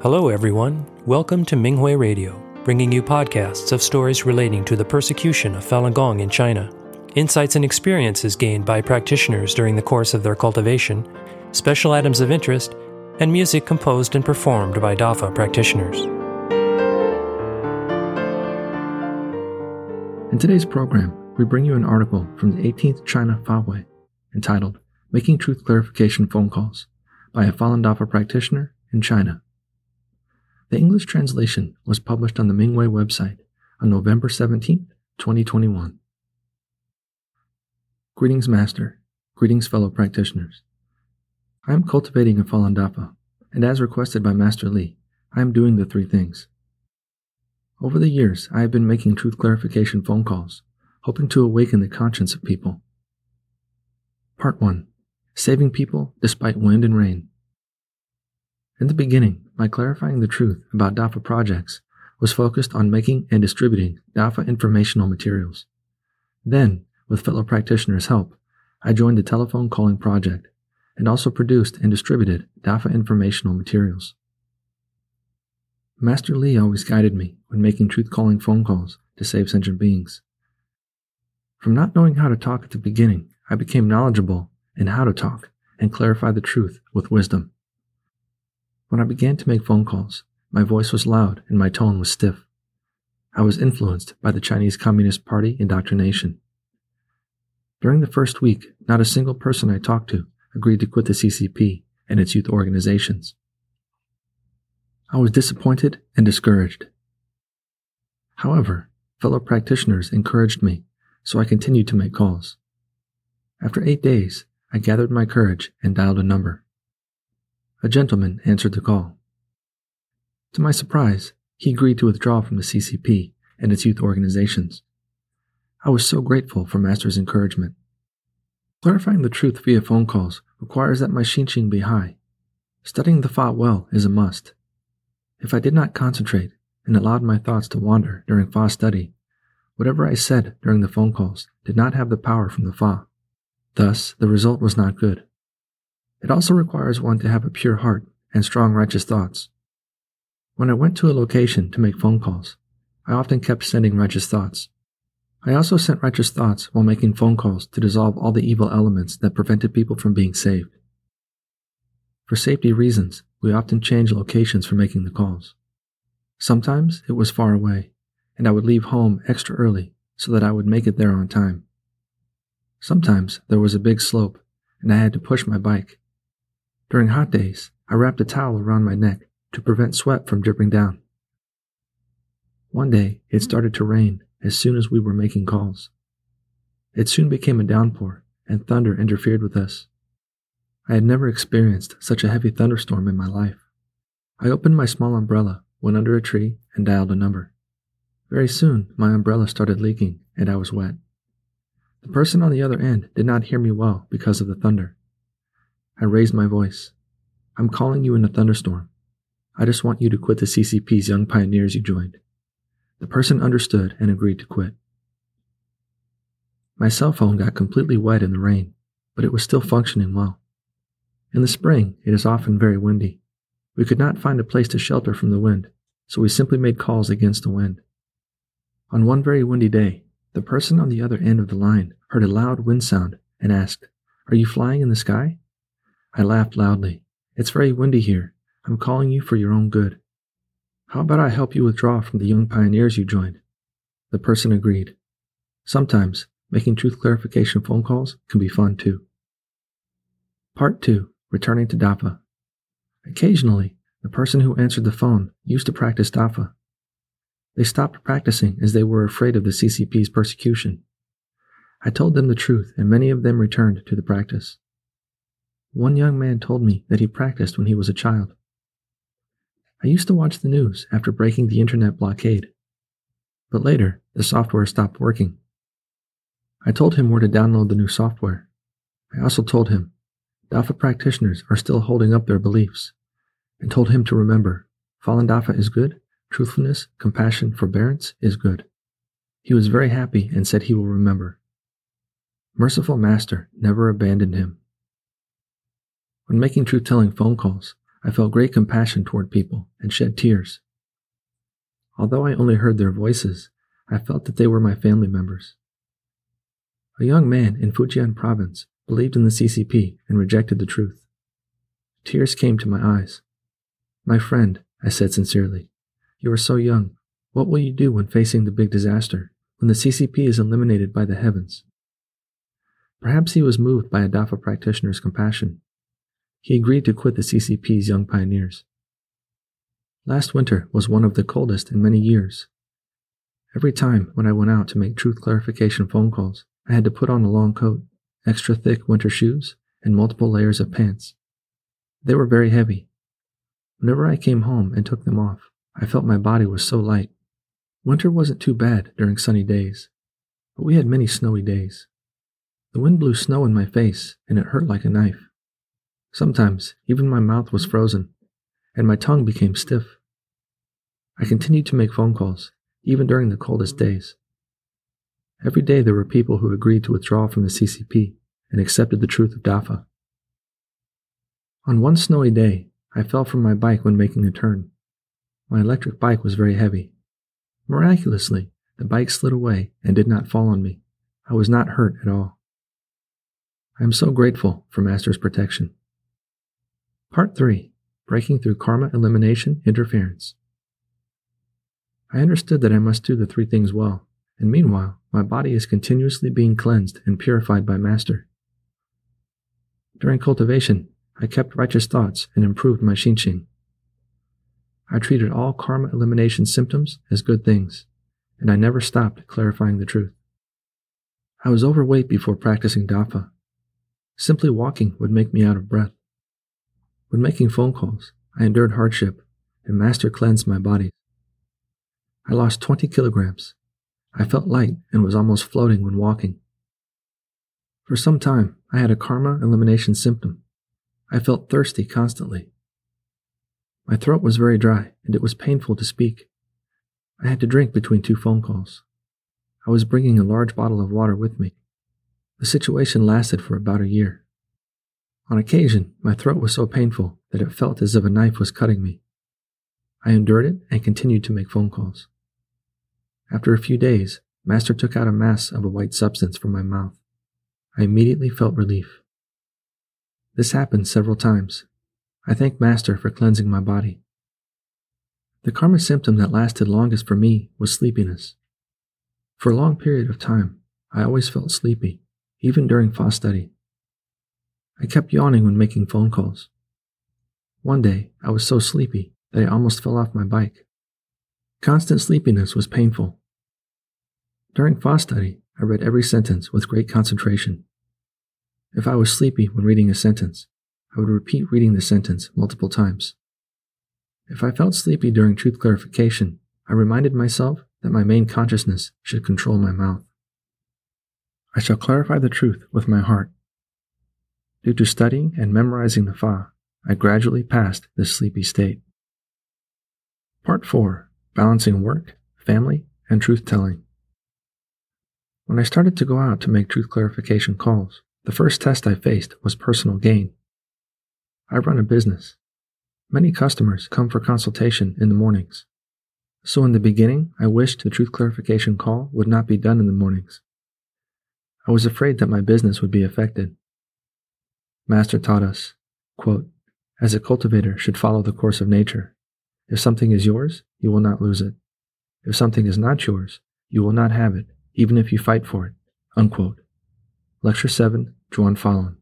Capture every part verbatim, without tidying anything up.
Hello everyone, welcome to Minghui Radio, bringing you podcasts of stories relating to the persecution of Falun Gong in China, insights and experiences gained by practitioners during the course of their cultivation, special items of interest, and music composed and performed by Dafa practitioners. In today's program, we bring you an article from the eighteenth China Fahui entitled Making Truth Clarification Phone Calls by a Falun Dafa practitioner in China. The English translation was published on the Minghui website on November seventeenth, twenty twenty-one. Greetings, Master. Greetings, fellow practitioners. I am cultivating a Falun Dafa, and as requested by Master Li, I am doing the three things. Over the years, I have been making truth clarification phone calls, hoping to awaken the conscience of people. Part one. Saving people despite wind and rain. In the beginning, my clarifying the truth about Dafa projects was focused on making and distributing Dafa informational materials. Then, with fellow practitioners' help, I joined the telephone calling project and also produced and distributed Dafa informational materials. Master Li always guided me when making truth-calling phone calls to save sentient beings. From not knowing how to talk at the beginning, I became knowledgeable in how to talk and clarify the truth with wisdom. When I began to make phone calls, my voice was loud and my tone was stiff. I was influenced by the Chinese Communist Party indoctrination. During the first week, not a single person I talked to agreed to quit the C C P and its youth organizations. I was disappointed and discouraged. However, fellow practitioners encouraged me, so I continued to make calls. After eight days, I gathered my courage and dialed a number. A gentleman answered the call. To my surprise, he agreed to withdraw from the C C P and its youth organizations. I was so grateful for Master's encouragement. Clarifying the truth via phone calls requires that my Xinqing be high. Studying the Fa well is a must. If I did not concentrate and allowed my thoughts to wander during Fa study, whatever I said during the phone calls did not have the power from the Fa. Thus, the result was not good. It also requires one to have a pure heart and strong righteous thoughts. When I went to a location to make phone calls, I often kept sending righteous thoughts. I also sent righteous thoughts while making phone calls to dissolve all the evil elements that prevented people from being saved. For safety reasons, we often changed locations for making the calls. Sometimes it was far away, and I would leave home extra early so that I would make it there on time. Sometimes there was a big slope, and I had to push my bike. During hot days, I wrapped a towel around my neck to prevent sweat from dripping down. One day, it started to rain as soon as we were making calls. It soon became a downpour, and thunder interfered with us. I had never experienced such a heavy thunderstorm in my life. I opened my small umbrella, went under a tree, and dialed a number. Very soon, my umbrella started leaking, and I was wet. The person on the other end did not hear me well because of the thunder. I raised my voice. I'm calling you in a thunderstorm. I just want you to quit the C C P's Young Pioneers you joined. The person understood and agreed to quit. My cell phone got completely wet in the rain, but it was still functioning well. In the spring, it is often very windy. We could not find a place to shelter from the wind, so we simply made calls against the wind. On one very windy day, the person on the other end of the line heard a loud wind sound and asked, "Are you flying in the sky?" I laughed loudly. "It's very windy here. I'm calling you for your own good. How about I help you withdraw from the Young Pioneers you joined?" The person agreed. Sometimes, making truth clarification phone calls can be fun too. Part two. Returning to Dafa. Occasionally, the person who answered the phone used to practice Dafa. They stopped practicing as they were afraid of the C C P's persecution. I told them the truth, and many of them returned to the practice. One young man told me that he practiced when he was a child. I used to watch the news after breaking the internet blockade, but later the software stopped working. I told him where to download the new software. I also told him Dafa practitioners are still holding up their beliefs, and told him to remember, Falun Dafa is good, truthfulness, compassion, forbearance is good. He was very happy and said he will remember. Merciful Master never abandoned him. When making truth-telling phone calls, I felt great compassion toward people and shed tears. Although I only heard their voices, I felt that they were my family members. A young man in Fujian province believed in the C C P and rejected the truth. Tears came to my eyes. "My friend," I said sincerely, "you are so young. What will you do when facing the big disaster, when the C C P is eliminated by the heavens?" Perhaps he was moved by a Dafa practitioner's compassion. He agreed to quit the C C P's young pioneers. Last winter was one of the coldest in many years. Every time when I went out to make truth clarification phone calls, I had to put on a long coat, extra thick winter shoes, and multiple layers of pants. They were very heavy. Whenever I came home and took them off, I felt my body was so light. Winter wasn't too bad during sunny days, but we had many snowy days. The wind blew snow in my face, and it hurt like a knife. Sometimes, even my mouth was frozen, and my tongue became stiff. I continued to make phone calls, even during the coldest days. Every day there were people who agreed to withdraw from the C C P and accepted the truth of Dafa. On one snowy day, I fell from my bike when making a turn. My electric bike was very heavy. Miraculously, the bike slid away and did not fall on me. I was not hurt at all. I am so grateful for Master's protection. Part three. Breaking through Karma Elimination Interference. I understood that I must do the three things well, and meanwhile, my body is continuously being cleansed and purified by Master. During cultivation, I kept righteous thoughts and improved my Xinqing. I treated all karma elimination symptoms as good things, and I never stopped clarifying the truth. I was overweight before practicing Dafa. Simply walking would make me out of breath. When making phone calls, I endured hardship, and Master cleansed my body. I lost twenty kilograms. I felt light and was almost floating when walking. For some time, I had a karma elimination symptom. I felt thirsty constantly. My throat was very dry, and it was painful to speak. I had to drink between two phone calls. I was bringing a large bottle of water with me. The situation lasted for about a year. On occasion, my throat was so painful that it felt as if a knife was cutting me. I endured it and continued to make phone calls. After a few days, Master took out a mass of a white substance from my mouth. I immediately felt relief. This happened several times. I thank Master for cleansing my body. The karma symptom that lasted longest for me was sleepiness. For a long period of time, I always felt sleepy, even during Fa study. I kept yawning when making phone calls. One day, I was so sleepy that I almost fell off my bike. Constant sleepiness was painful. During Fa study, I read every sentence with great concentration. If I was sleepy when reading a sentence, I would repeat reading the sentence multiple times. If I felt sleepy during truth clarification, I reminded myself that my main consciousness should control my mouth. I shall clarify the truth with my heart. Due to studying and memorizing the Fa, I gradually passed this sleepy state. Part four. Balancing work, family, and truth-telling. When I started to go out to make truth clarification calls, the first test I faced was personal gain. I run a business. Many customers come for consultation in the mornings. So in the beginning, I wished the truth clarification call would not be done in the mornings. I was afraid that my business would be affected. Master taught us, quote, "As a cultivator should follow the course of nature. If something is yours, you will not lose it. If something is not yours, you will not have it, even if you fight for it." Unquote. Lecture seven, Zhuan Falun.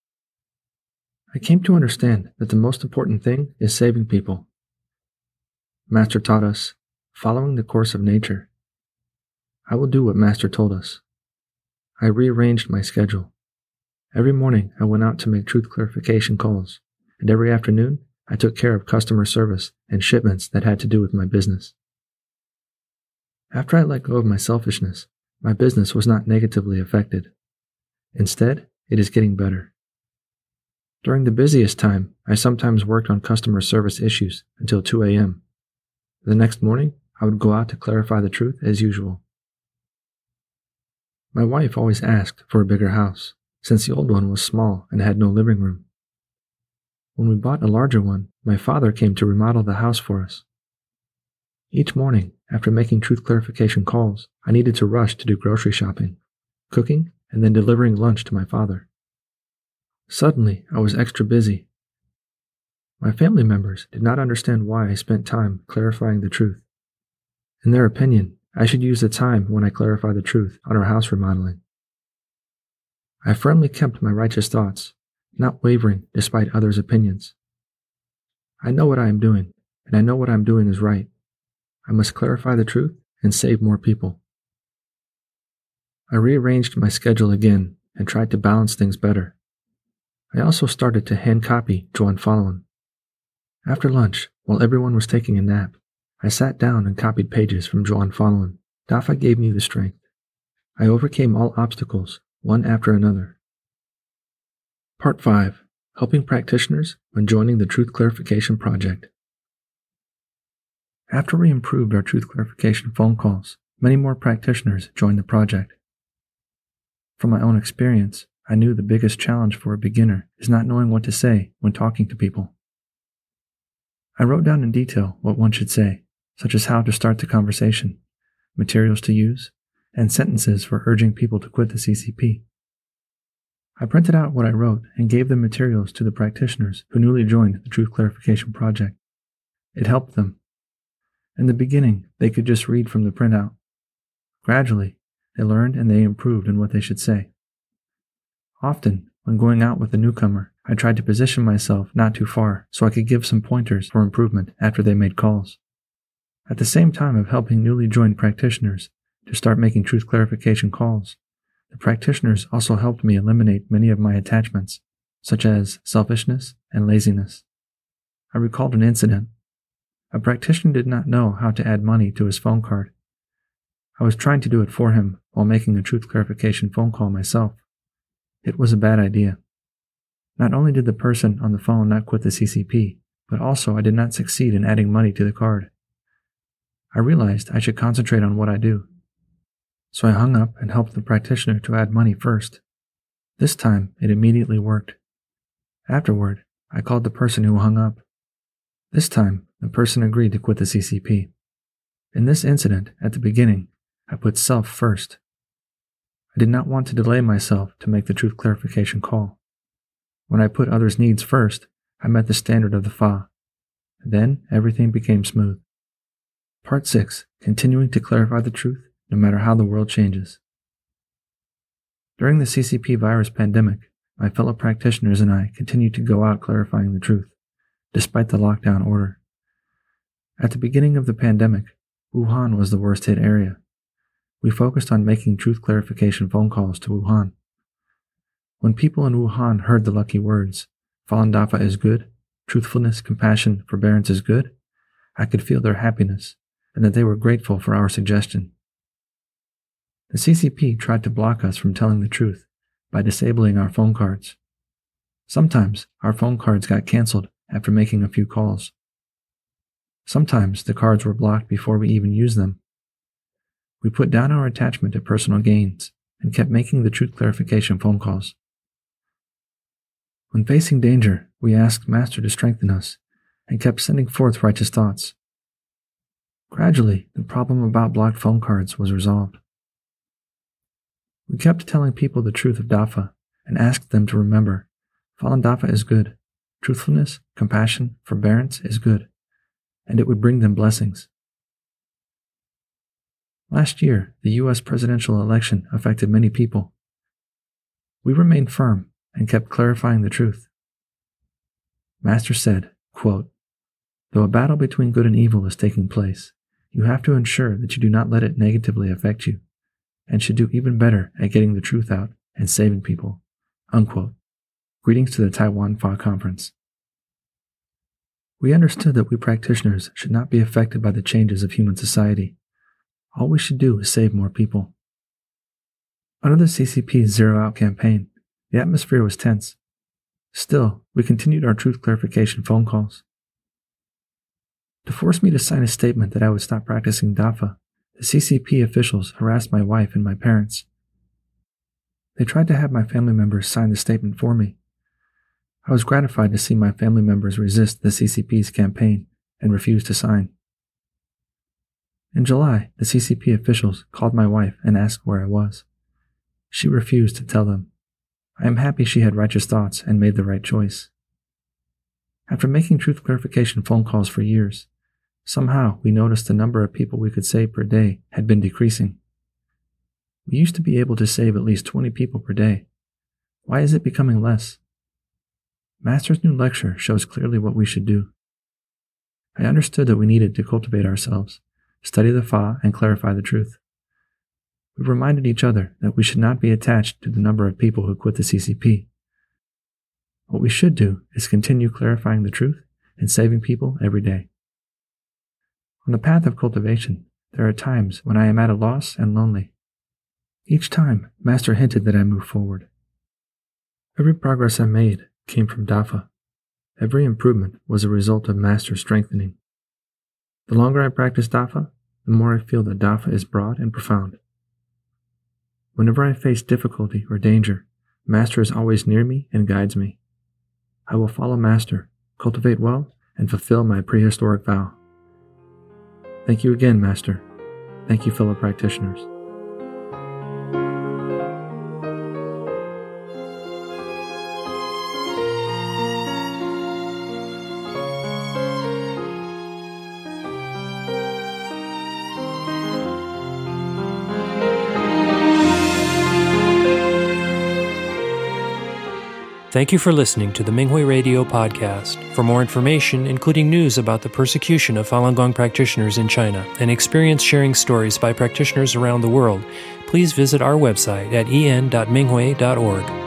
I came to understand that the most important thing is saving people. Master taught us, following the course of nature. I will do what Master told us. I rearranged my schedule. Every morning I went out to make truth clarification calls, and every afternoon I took care of customer service and shipments that had to do with my business. After I let go of my selfishness, my business was not negatively affected. Instead, it is getting better. During the busiest time, I sometimes worked on customer service issues until two a.m. The next morning, I would go out to clarify the truth as usual. My wife always asked for a bigger house, since the old one was small and had no living room. When we bought a larger one, my father came to remodel the house for us. Each morning, after making truth clarification calls, I needed to rush to do grocery shopping, cooking, and then delivering lunch to my father. Suddenly, I was extra busy. My family members did not understand why I spent time clarifying the truth. In their opinion, I should use the time when I clarify the truth on our house remodeling. I firmly kept my righteous thoughts, not wavering despite others' opinions. I know what I am doing, and I know what I am doing is right. I must clarify the truth and save more people. I rearranged my schedule again and tried to balance things better. I also started to hand copy Joan Fallon. After lunch, while everyone was taking a nap, I sat down and copied pages from Joan Fallon. Dafa gave me the strength. I overcame all obstacles, one after another. Part five. Helping Practitioners when Joining the Truth Clarification Project. After we improved our truth clarification phone calls, many more practitioners joined the project. From my own experience, I knew the biggest challenge for a beginner is not knowing what to say when talking to people. I wrote down in detail what one should say, such as how to start the conversation, materials to use, and sentences for urging people to quit the C C P. I printed out what I wrote and gave the materials to the practitioners who newly joined the Truth Clarification Project. It helped them. In the beginning, they could just read from the printout. Gradually, they learned and they improved in what they should say. Often, when going out with a newcomer, I tried to position myself not too far so I could give some pointers for improvement after they made calls. At the same time of helping newly joined practitioners to start making truth clarification calls, the practitioners also helped me eliminate many of my attachments, such as selfishness and laziness. I recalled an incident. A practitioner did not know how to add money to his phone card. I was trying to do it for him while making a truth clarification phone call myself. It was a bad idea. Not only did the person on the phone not quit the C C P, but also I did not succeed in adding money to the card. I realized I should concentrate on what I do. So I hung up and helped the practitioner to add money first. This time, it immediately worked. Afterward, I called the person who hung up. This time, the person agreed to quit the C C P. In this incident, at the beginning, I put self first. I did not want to delay myself to make the truth clarification call. When I put others' needs first, I met the standard of the F A. Then, everything became smooth. Part six. Continuing to clarify the truth, no matter how the world changes. During the C C P virus pandemic, my fellow practitioners and I continued to go out clarifying the truth, despite the lockdown order. At the beginning of the pandemic, Wuhan was the worst hit area. We focused on making truth clarification phone calls to Wuhan. When people in Wuhan heard the lucky words, Falun Dafa is good, truthfulness, compassion, forbearance is good, I could feel their happiness and that they were grateful for our suggestion. The C C P tried to block us from telling the truth by disabling our phone cards. Sometimes our phone cards got canceled after making a few calls. Sometimes the cards were blocked before we even used them. We put down our attachment to personal gains and kept making the truth clarification phone calls. When facing danger, we asked Master to strengthen us and kept sending forth righteous thoughts. Gradually, the problem about blocked phone cards was resolved. We kept telling people the truth of Dafa and asked them to remember, Falun Dafa is good, truthfulness, compassion, forbearance is good, and it would bring them blessings. Last year, the U S presidential election affected many people. We remained firm and kept clarifying the truth. Master said, quote, though a battle between good and evil is taking place, you have to ensure that you do not let it negatively affect you, and should do even better at getting the truth out and saving people. Unquote. Greetings to the Taiwan F A Conference. We understood that we practitioners should not be affected by the changes of human society. All we should do is save more people. Under the C C P's Zero Out campaign, the atmosphere was tense. Still, we continued our truth clarification phone calls. To force me to sign a statement that I would stop practicing Dafa, the C C P officials harassed my wife and my parents. They tried to have my family members sign the statement for me. I was gratified to see my family members resist the C C P's campaign and refuse to sign. In July, the C C P officials called my wife and asked where I was. She refused to tell them. I am happy she had righteous thoughts and made the right choice. After making truth clarification phone calls for years, somehow we noticed the number of people we could save per day had been decreasing. We used to be able to save at least twenty people per day. Why is it becoming less? Master's new lecture shows clearly what we should do. I understood that we needed to cultivate ourselves, study the Fa, and clarify the truth. We reminded each other that we should not be attached to the number of people who quit the C C P. What we should do is continue clarifying the truth and saving people every day. On the path of cultivation, there are times when I am at a loss and lonely. Each time, Master hinted that I move forward. Every progress I made came from Dafa. Every improvement was a result of Master strengthening. The longer I practice Dafa, the more I feel that Dafa is broad and profound. Whenever I face difficulty or danger, Master is always near me and guides me. I will follow Master, cultivate well, and fulfill my prehistoric vow. Thank you again, Master. Thank you, fellow practitioners. Thank you for listening to the Minghui Radio podcast. For more information, including news about the persecution of Falun Gong practitioners in China and experience-sharing stories by practitioners around the world, please visit our website at en dot minghui dot org.